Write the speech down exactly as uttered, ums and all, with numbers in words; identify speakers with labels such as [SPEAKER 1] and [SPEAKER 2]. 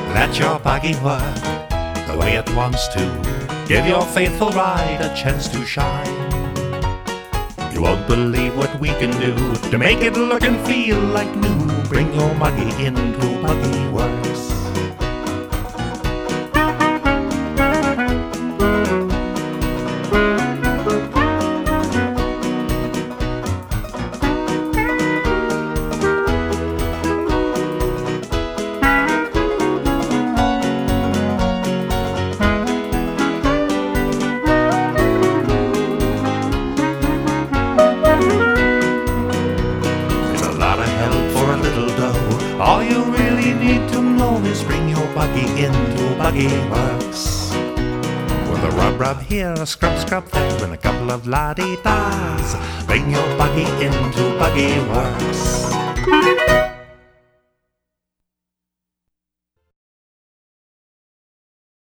[SPEAKER 1] Let your buggy work the way it wants to. Give your faithful ride a chance to shine. You won't believe what we can do to make it look and feel like new. Bring your buggy into Buggy Works. All you really need to know is bring your buggy into Buggy Works. With a rub rub here, a scrub scrub there, and a couple of la-di-das. Bring your buggy into Buggy Works.